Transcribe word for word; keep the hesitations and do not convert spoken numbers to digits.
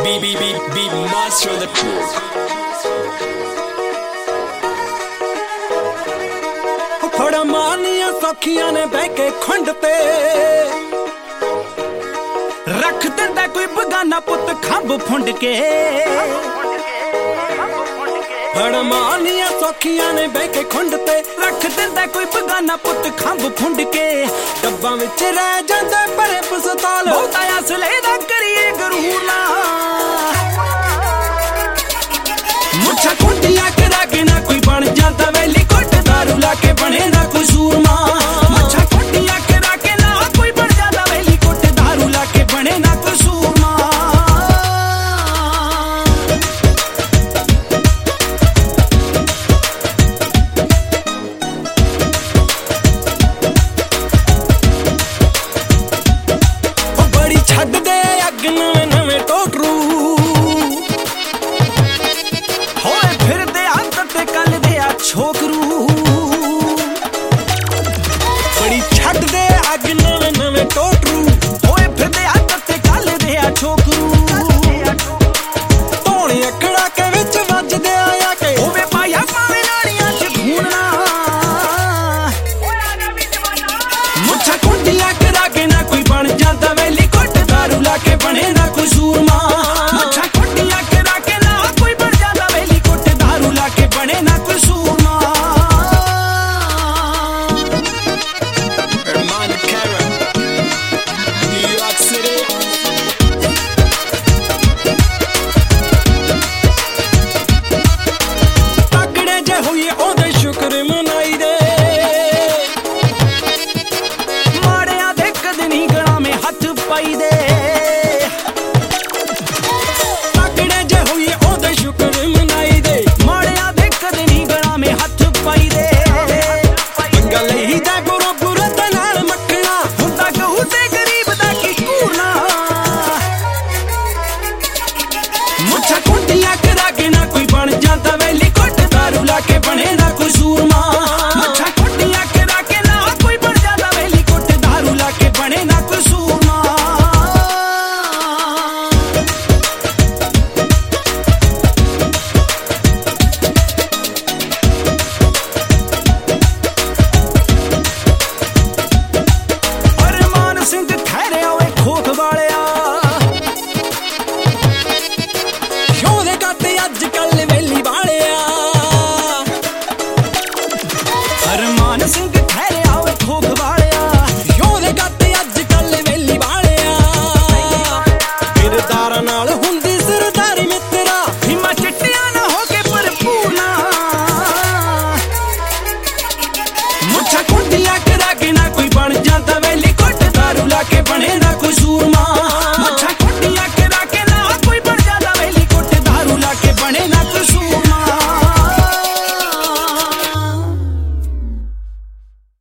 be be be be monster the फड़ा मानिया सौखियां ने बह के खुंड ते रख दिंदा कोई बगाना पुत खंभ फुंड के फड़ा मानिया सौखियां ने बह के खुंड ते रख दिंदा कोई बगाना पुत खंभ फुंड के डब्बा विच रह जांदा भरे पस्ताल बहुता असले दा करिए गरूर ना मुछा कुंडियां करा के ना कोई बन जांदा वैली कोट दारू ला के बने ना कोई सूरमा मुछा कुंडियां करा के ना कोई बन जांदा वैली कोट दारू ला के बने ना कोई सूरमा ओ बड़ी छड्ड दे अग नवे नवे टोटरू होए फिरदे अंत ते कल दे आ छोकरू बड़ी छड्ड दे अग नवे नवे टोटरू होए फिरदे अंत ते कल दे आ छोकरू धोने अखड़ा के विच वजदे आया के होवे पाया पावे नाड़ियां च खूनना मुछा कुंडियां करा के ना कोई बन जांदा वैली कोट दारू ला के बने ना कोई सूरमा मुछा कुंडियां करा के ना कोई बन जांदा वैली कोट दारू ला के बने ना कोई सूरमा Herman Cara, New York City. तगड़े जे होइए ओदे शुक्र मनाई दे माड़ियां दे कद नहीं गला में हथ पाई दे तगड़े जे होइए ओदे शुक्र मनाई दे माड़ियां दे कद नहीं गला में हथ पाई दे पंगा लई जा गुरु गुरु ते नाल मखना हुंदा कहू ते गरीब दा की कूरना मुछा कुंडियां करा के ना कोई बन जांदा वैली कोट दारू ला के बने ना कोई सूरमा मुछा कुंडियां करा के ना कोई बन जांदा वैली कोट दारू ला के बने ना कोई सूरमा अरमान सिंह खैरे ओए खोख वालिया शोदे काते अज कल वेली वालिया अरमान सिंह खैरे ओए खोख वालिया शोदे काते अज कल वेली वालिया किरदारां नाल हुंदी सरदारी मित्रा हिम्मा चिट्टियां ना हो के भरपूर ना मुछा कुंडी